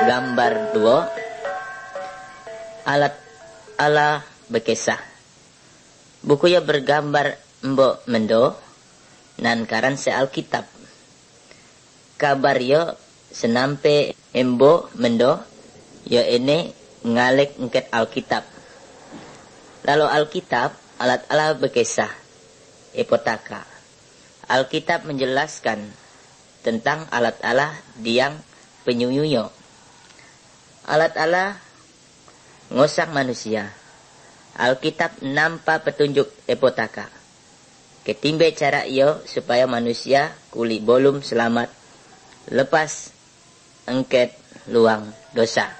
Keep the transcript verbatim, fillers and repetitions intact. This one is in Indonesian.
gambar dua alat ala bekesah. Buku ya bergambar mbok mendo nan karan se Alkitab. Kabar yo senampe embo mendo yo ini ngalek ngket Alkitab. Lalu Alkitab alat ala bekesah epotaka. Alkitab menjelaskan tentang alat Allah diang penyuyuyo. Alat Allah ngosak manusia. Alkitab nampa petunjuk epotaka. Ketimbe cara iyo supaya manusia kuli bolum selamat lepas engket luang dosa.